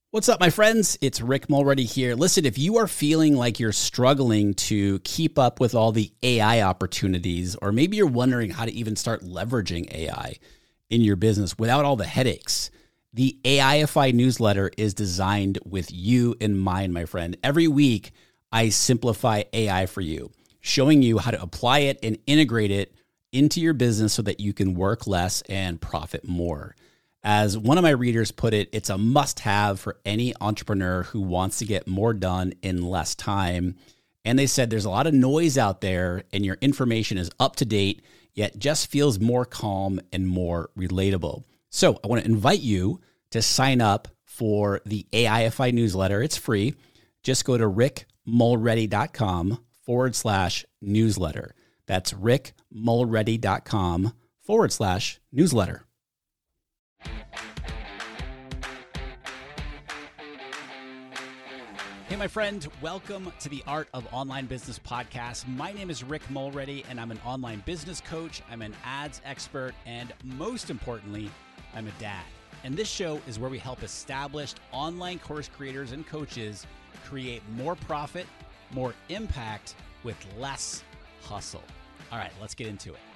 What's up, my friends? It's Rick Mulready here. Listen, if you are feeling like you're struggling to keep up with all the AI opportunities, or maybe you're wondering how to even start leveraging AI in your business without all the headaches, the AIFI newsletter is designed with you in mind, my friend. Every week, I simplify AI for you, showing you how to apply it and integrate it into your business so that you can work less and profit more. As one of my readers put it, it's a must-have for any entrepreneur who wants to get more done in less time. And they said there's a lot of noise out there and your information is up to date, yet just feels more calm and more relatable. So I want to invite you to sign up for the AIFI newsletter. It's free. Just go to rickmulready.com/newsletter. That's rickmulready.com/newsletter. Hey, my friend, welcome to the Art of Online Business podcast. My name is Rick Mulready, and I'm an online business coach. I'm an ads expert, and most importantly, I'm a dad. And this show is where we help established online course creators and coaches create more profit, more impact with less hustle. All right, let's get into it.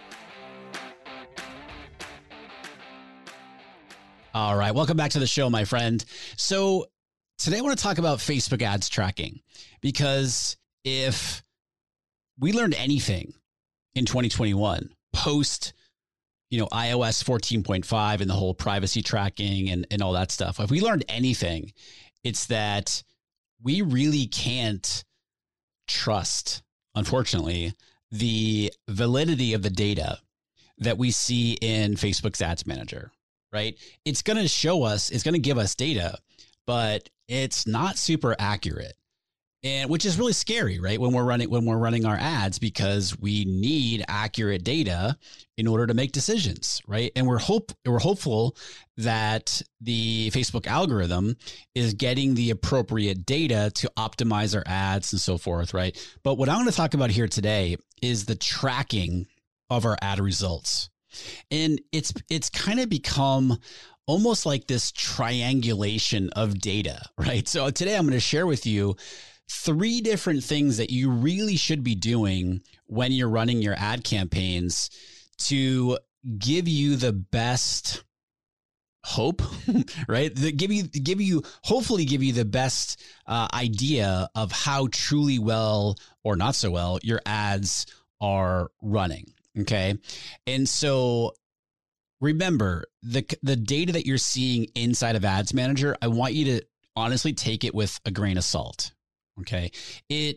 All right, welcome back to the show, my friend. So today I want to talk about Facebook ads tracking, because if we learned anything in 2021 post, iOS 14.5 and the whole privacy tracking and all that stuff, if we learned anything, it's that we really can't trust, unfortunately, the validity of the data that we see in Facebook's ads manager. Right? It's going to show us, it's going to give us data, but it's not super accurate. And which is really scary, right? When we're running our ads, because we need accurate data in order to make decisions, right? And we're hopeful that the Facebook algorithm is getting the appropriate data to optimize our ads and so forth, right? But what I'm going to talk about here today is the tracking of our ad results. And it's kind of become almost like this triangulation of data, right? So today I'm going to share with you 3 different things that you really should be doing when you're running your ad campaigns to give you the best hope, right? Hopefully give you the best idea of how truly well or not so well your ads are running. Okay. And so remember, the data that you're seeing inside of Ads Manager, I want you to honestly take it with a grain of salt. Okay. It's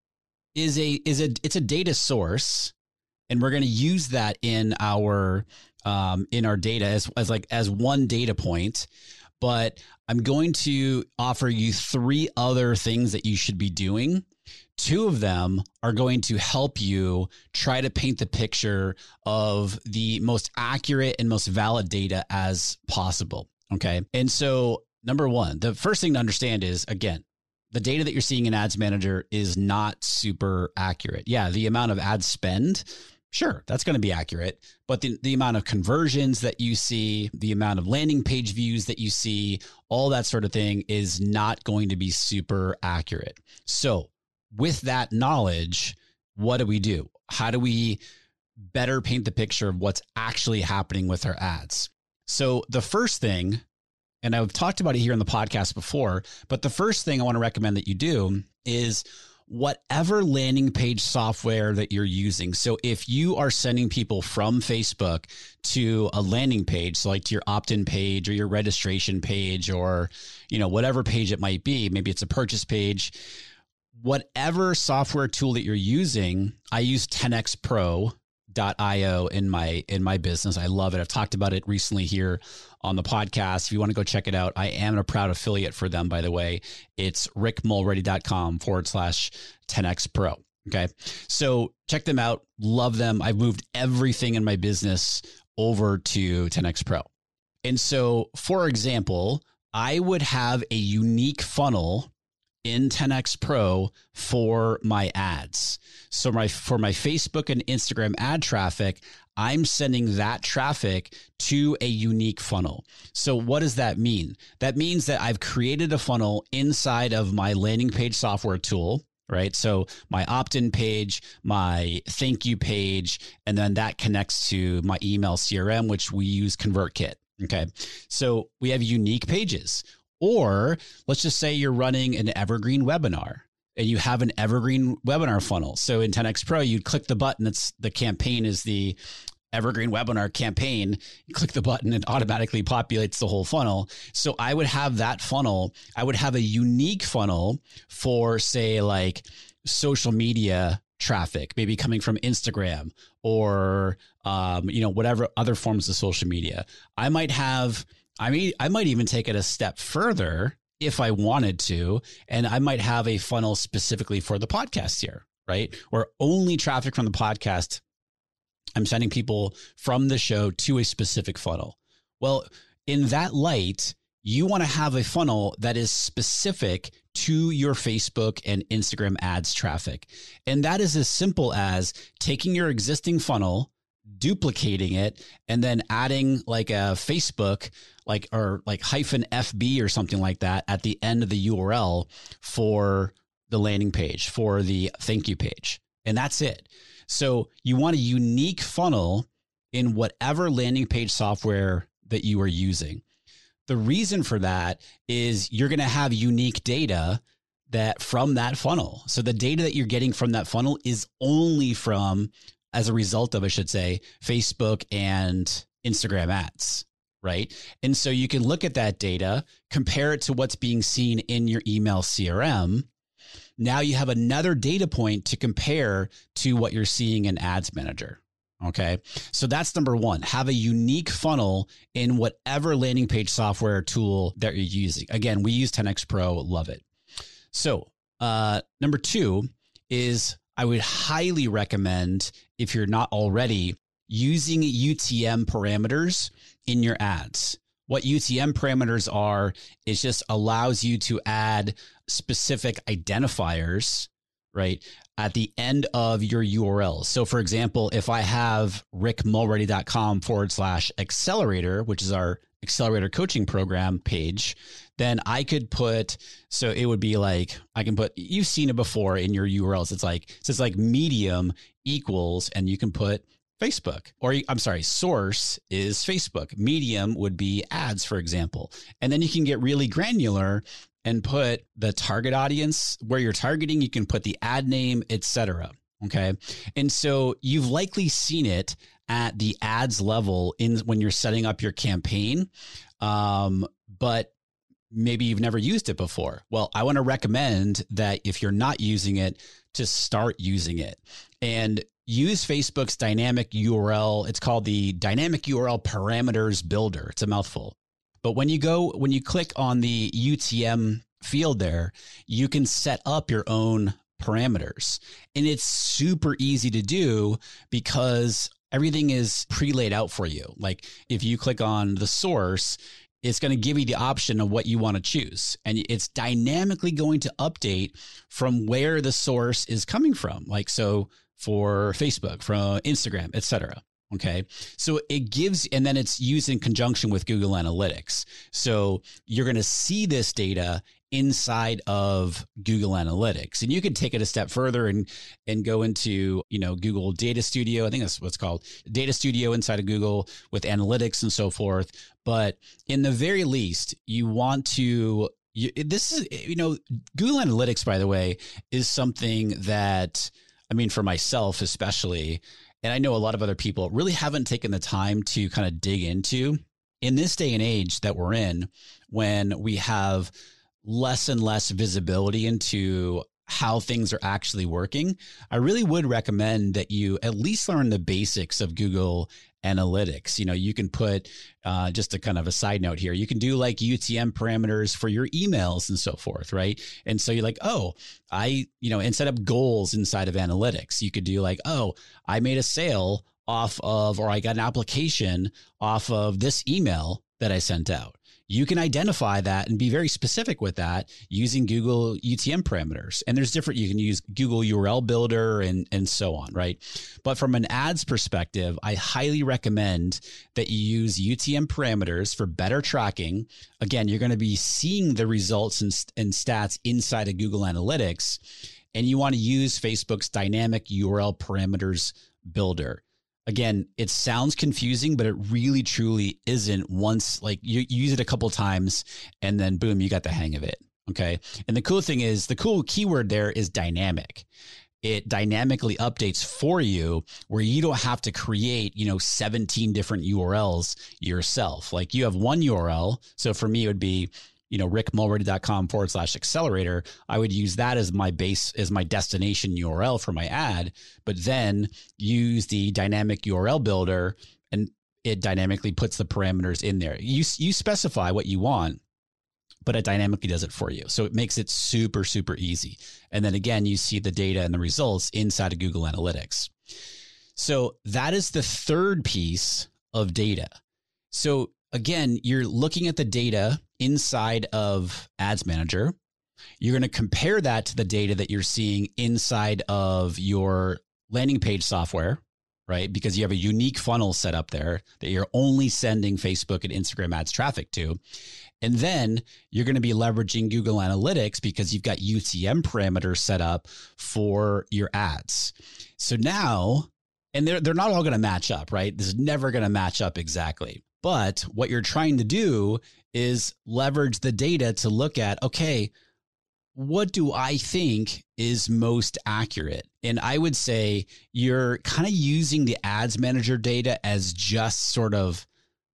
a data source, and we're going to use that in our data as one data point. But I'm going to offer you 3 other things that you should be doing. 2 of them are going to help you try to paint the picture of the most accurate and most valid data as possible. Okay. And so number 1, the first thing to understand is, again, the data that you're seeing in Ads Manager is not super accurate. Yeah, the amount of ad spend, sure, that's going to be accurate. But the amount of conversions that you see, the amount of landing page views that you see, all that sort of thing is not going to be super accurate. So with that knowledge, what do? How do we better paint the picture of what's actually happening with our ads? So the first thing, and I've talked about it here on the podcast before, but the first thing I want to recommend that you do is whatever landing page software that you're using. So if you are sending people from Facebook to a landing page, so like to your opt-in page or your registration page, or, whatever page it might be, maybe it's a purchase page, whatever software tool that you're using, I use 10xpro.io in my business. I love it. I've talked about it recently here on the podcast. If you want to go check it out, I am a proud affiliate for them, by the way. It's rickmulready.com/10xpro. Okay. So check them out. Love them. I've moved everything in my business over to 10x Pro. And so, for example, I would have a unique funnel in 10x Pro for my ads. So for my Facebook and Instagram ad traffic, I'm sending that traffic to a unique funnel. So what does that mean? That means that I've created a funnel inside of my landing page software tool, right? So my opt-in page, my thank you page, and then that connects to my email CRM, which we use ConvertKit. Okay. So we have unique pages. Or let's just say you're running an evergreen webinar and you have an evergreen webinar funnel. So in 10X Pro, you'd click the button. The campaign is the evergreen webinar campaign. You click the button, it automatically populates the whole funnel. So I would have that funnel. I would have a unique funnel for, say, like social media traffic, maybe coming from Instagram or, whatever other forms of social media. I might even take it a step further if I wanted to, and I might have a funnel specifically for the podcast here, right? Where only traffic from the podcast, I'm sending people from the show to a specific funnel. Well, in that light, you want to have a funnel that is specific to your Facebook and Instagram ads traffic. And that is as simple as taking your existing funnel, duplicating it, and then adding like a Facebook, or hyphen FB or something like that at the end of the URL for the landing page, for the thank you page. And that's it. So you want a unique funnel in whatever landing page software that you are using. The reason for that is you're going to have unique data from that funnel. So the data that you're getting from that funnel is only from, as a result of, I should say, Facebook and Instagram ads, right? And so you can look at that data, compare it to what's being seen in your email CRM. Now you have another data point to compare to what you're seeing in Ads Manager. Okay. So that's number one. Have a unique funnel in whatever landing page software tool that you're using. Again, we use 10X Pro, love it. So number two is I would highly recommend, if you're not already, using UTM parameters in your ads. What UTM parameters are is just allows you to add specific identifiers, right, at the end of your URL. So for example, if I have rickmulready.com/accelerator, which is our accelerator coaching program page, then I could put, so it would be like, I can put, you've seen it before in your URLs. It's like medium equals, and you can put Facebook, or I'm sorry, source is Facebook. Medium would be ads, for example. And then you can get really granular and put the target audience where you're targeting. You can put the ad name, etc. Okay. And so you've likely seen it at the ads level when you're setting up your campaign. But maybe you've never used it before. Well, I want to recommend that if you're not using it, to start using it and use Facebook's dynamic URL. It's called the Dynamic URL Parameters Builder. It's a mouthful. But when you click on the UTM field there, you can set up your own parameters. And it's super easy to do because everything is pre-laid out for you. Like if you click on the source, it's going to give you the option of what you want to choose. And it's dynamically going to update from where the source is coming from. Like, so for Facebook, from Instagram, et cetera. Okay. So it gives, and then it's used in conjunction with Google Analytics. So you're going to see this data inside of Google Analytics, and you can take it a step further and go into, Google Data Studio. I think that's what's called Data Studio inside of Google with analytics and so forth. But in the very least, you want to, Google Analytics, by the way, is something that, for myself, especially, and I know a lot of other people really haven't taken the time to kind of dig into in this day and age that we're in, when we have less and less visibility into how things are actually working. I really would recommend that you at least learn the basics of Google Analytics. You can put, just a kind of a side note here, you can do like UTM parameters for your emails and so forth, right? And so you're like, and set up goals inside of analytics. You could do like, I made a sale off of, or I got an application off of this email that I sent out. you can identify that and be very specific with that using Google UTM parameters. And there's different, you can use Google URL Builder and so on, right? But from an ads perspective, I highly recommend that you use UTM parameters for better tracking. Again, you're going to be seeing the results and stats inside of Google Analytics, and you want to use Facebook's dynamic URL parameters builder. Again, it sounds confusing, but it really truly isn't. Once like you use it a couple of times and then boom, you got the hang of it. Okay. And the cool thing is, the cool keyword there is dynamic. It dynamically updates for you where you don't have to create, 17 different URLs yourself. Like you have one URL. So for me, it would be, rickmulready.com/accelerator. I would use that as my base, as my destination URL for my ad, but then use the dynamic URL builder and it dynamically puts the parameters in there. You specify what you want, but it dynamically does it for you. So it makes it super, super easy. And then again, you see the data and the results inside of Google Analytics. So that is the third piece of data. So again, you're looking at the data inside of Ads Manager. You're going to compare that to the data that you're seeing inside of your landing page software, right? Because you have a unique funnel set up there that you're only sending Facebook and Instagram ads traffic to. And then you're going to be leveraging Google Analytics because you've got UTM parameters set up for your ads. So now, and they're not all going to match up, right? This is never going to match up exactly. But what you're trying to do is leverage the data to look at, okay, what do I think is most accurate? And I would say you're kind of using the Ads Manager data as just sort of,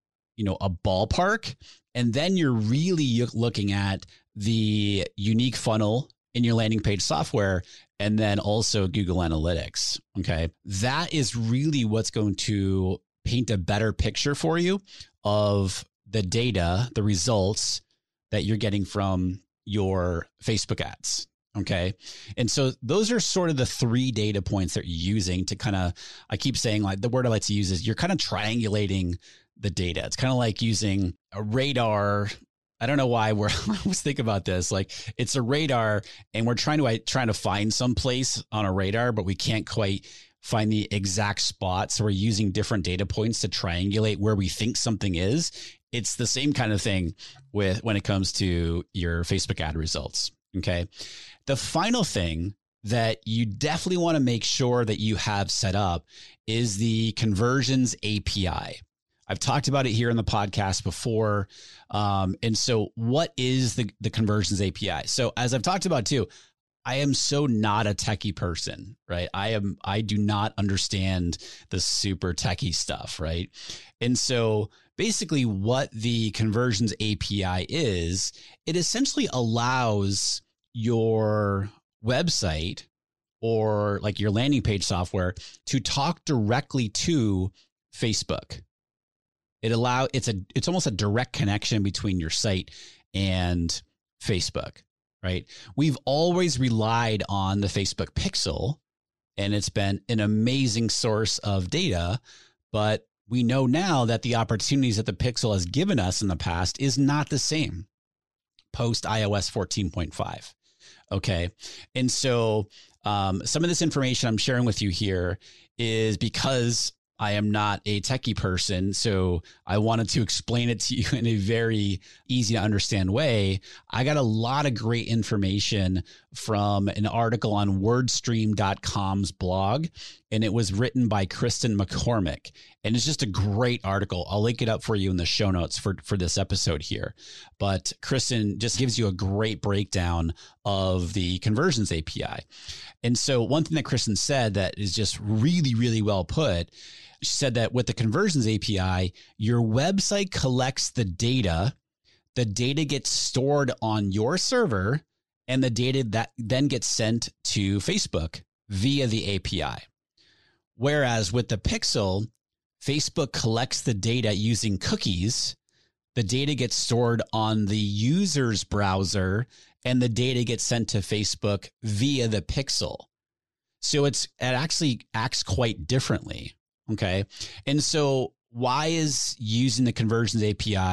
a ballpark. And then you're really looking at the unique funnel in your landing page software and then also Google Analytics. Okay. That is really what's going to paint a better picture for you of the data, the results that you're getting from your Facebook ads. Okay. And so those are sort of the three data points that you're using to kind of, I keep saying, like, the word I like to use is you're kind of triangulating the data. It's kind of like using a radar. I don't know why I always think about this. Like, it's a radar and we're trying to find some place on a radar, but we can't quite find the exact spot. So we're using different data points to triangulate where we think something is. It's the same kind of thing when it comes to your Facebook ad results. Okay. The final thing that you definitely want to make sure that you have set up is the Conversions API. I've talked about it here in the podcast before. And so what is the Conversions API? So as I've talked about too, I am so not a techie person, right? I do not understand the super techie stuff, right? And so basically what the Conversions API is, it essentially allows your website or like your landing page software to talk directly to Facebook. It's almost a direct connection between your site and Facebook, right? We've always relied on the Facebook Pixel, and it's been an amazing source of data, but we know now that the opportunities that the Pixel has given us in the past is not the same post iOS 14.5. Okay. And so some of this information I'm sharing with you here is because I am not a techie person, so I wanted to explain it to you in a very easy to understand way. I got a lot of great information from an article on wordstream.com's blog, and it was written by Kristen McCormick. And it's just a great article. I'll link it up for you in the show notes for this episode here. But Kristen just gives you a great breakdown of the Conversions API. And so one thing that Kristen said that is just really, really well put, she said that with the Conversions API, your website collects the data gets stored on your server, and the data that then gets sent to Facebook via the API. Whereas with the Pixel, Facebook collects the data using cookies. The data gets stored on the user's browser, and the data gets sent to Facebook via the Pixel. So it actually acts quite differently. Okay. And so why is using the Conversions API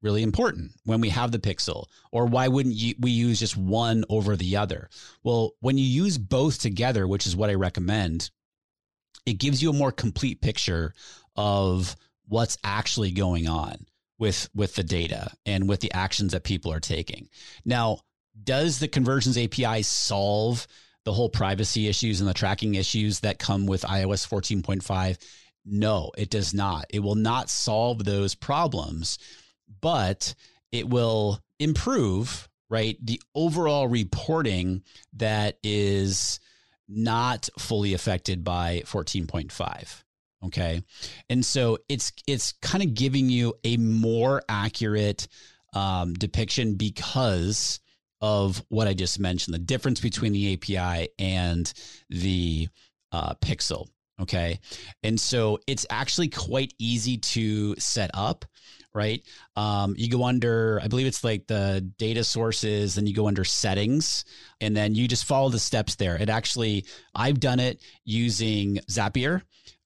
really important when we have the Pixel? Or why wouldn't we use just one over the other? Well, when you use both together, which is what I recommend, it gives you a more complete picture of what's actually going on with the data and with the actions that people are taking. Now, does the Conversions API solve the whole privacy issues and the tracking issues that come with iOS 14.5? No, it does not. It will not solve those problems, but it will improve, right, the overall reporting that is not fully affected by 14.5. Okay. And so it's kind of giving you a more accurate depiction because of what I just mentioned, the difference between the API and the Pixel. Okay. And so it's actually quite easy to set up, right? You go under, I believe it's like the data sources, then you go under settings, and then you just follow the steps there. It actually, I've done it using Zapier,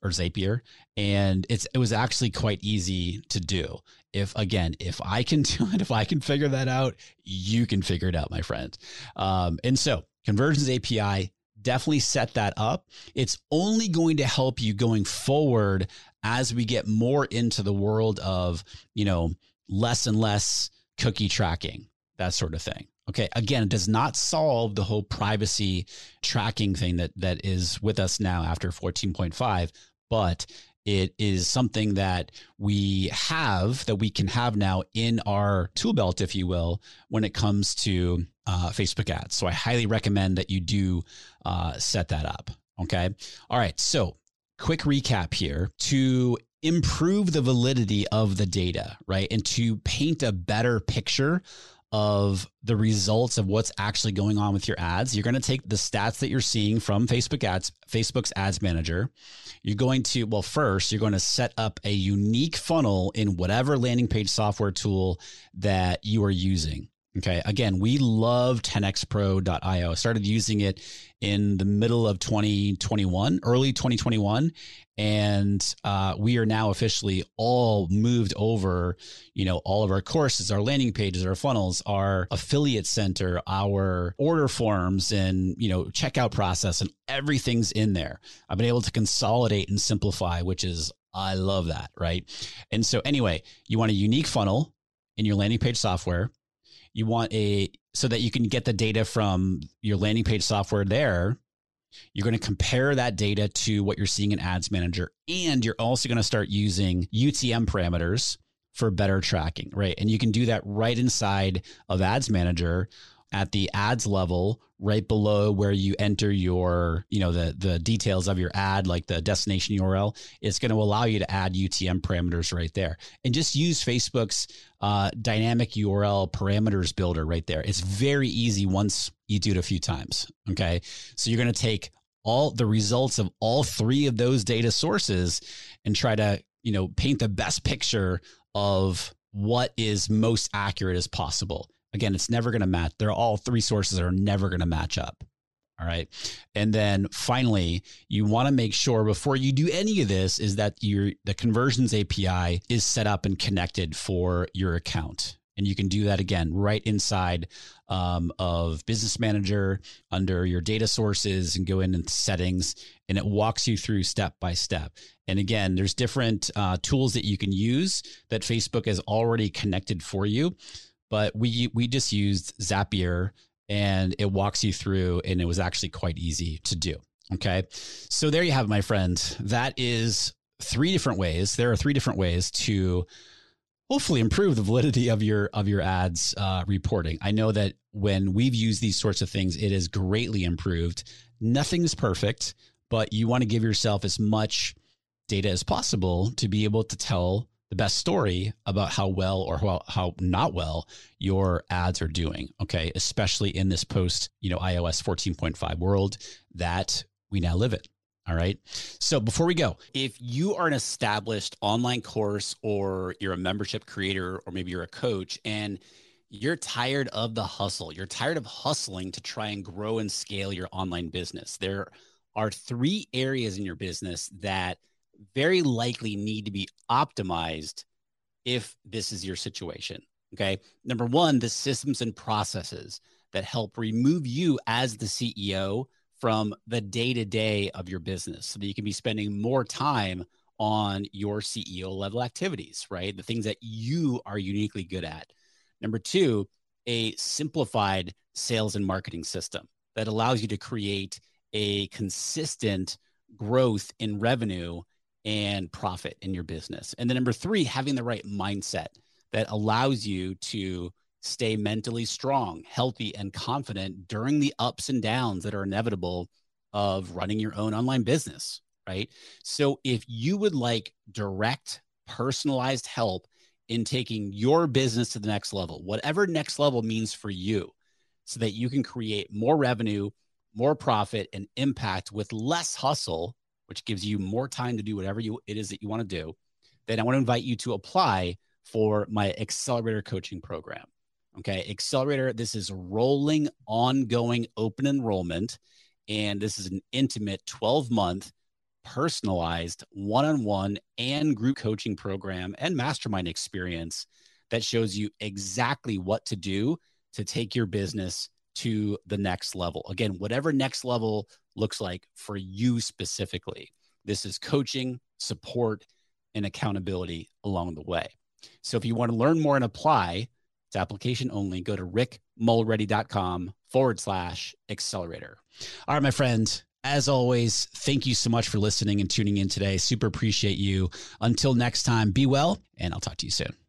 and it was actually quite easy to do. If I can do it, if I can figure that out, you can figure it out, my friend. And so Conversions API, definitely set that up. It's only going to help you going forward as we get more into the world of, less and less cookie tracking, that sort of thing. Okay. Again, it does not solve the whole privacy tracking thing that is with us now after 14.5, but it is something that we can have now in our tool belt, if you will, when it comes to Facebook ads. So I highly recommend that you do set that up. Okay. All right. So quick recap here to improve the validity of the data, right? And to paint a better picture of the results of what's actually going on with your ads. You're going to take the stats that you're seeing from Facebook's ads manager. You're going to, first, you're going to set up a unique funnel in whatever landing page software tool that you are using. Okay. Again, we love 10xpro.io. I started using it in the middle of 2021, early 2021. And we are now officially all moved over, all of our courses, our landing pages, our funnels, our affiliate center, our order forms and, checkout process, and everything's in there. I've been able to consolidate and simplify, I love that. Right. And so anyway, you want a unique funnel in your landing page software. You want so that you can get the data from your landing page software there. You're going to compare that data to what you're seeing in Ads Manager. And you're also going to start using UTM parameters for better tracking, right? And you can do that right inside of Ads Manager at the ads level, right below where you enter your, the details of your ad, like the destination URL. It's going to allow you to add UTM parameters right there, and just use Facebook's dynamic URL parameters builder right there. It's very easy once you do it a few times. Okay. So you're going to take all the results of all three of those data sources and try to, paint the best picture of what is most accurate as possible. Again, it's never going to match. They're all three sources that are never going to match up. All right. And then finally, you want to make sure before you do any of this is that the Conversions API is set up and connected for your account. And you can do that again right inside of Business Manager under your data sources and go into settings, and it walks you through step by step. And again, there's different tools that you can use that Facebook has already connected for you. But we just used Zapier, and it walks you through, and it was actually quite easy to do. Okay. So there you have it, my friend. That is 3 different ways. There are 3 different ways to hopefully improve the validity of your ads reporting. I know that when we've used these sorts of things, it has greatly improved. Nothing is perfect, but you want to give yourself as much data as possible to be able to tell the best story about how well or how not well your ads are doing. Okay. Especially in this post, iOS 14.5 world that we now live in. All right. So before we go, if you are an established online course, or you're a membership creator, or maybe you're a coach and you're tired of the hustle, you're tired of hustling to try and grow and scale your online business, there are 3 areas in your business that very likely need to be optimized if this is your situation. Okay. Number one, the systems and processes that help remove you as the CEO from the day-to-day of your business so that you can be spending more time on your CEO level activities, right? The things that you are uniquely good at. Number two, a simplified sales and marketing system that allows you to create a consistent growth in revenue and profit in your business. And then number three, having the right mindset that allows you to stay mentally strong, healthy, and confident during the ups and downs that are inevitable of running your own online business, right? So if you would like direct, personalized help in taking your business to the next level, whatever next level means for you, so that you can create more revenue, more profit, and impact with less hustle, which gives you more time to do whatever it is that you want to do, then I want to invite you to apply for my Accelerator coaching program. Okay, Accelerator, this is rolling, ongoing open enrollment, and this is an intimate 12-month personalized one-on-one and group coaching program and mastermind experience that shows you exactly what to do to take your business to the next level. Again, whatever next level looks like for you specifically. This is coaching, support, and accountability along the way. So if you want to learn more and apply, it's application only. Go to rickmulready.com/accelerator. All right, my friend. As always, thank you so much for listening and tuning in today. Super appreciate you. Until next time, be well, and I'll talk to you soon.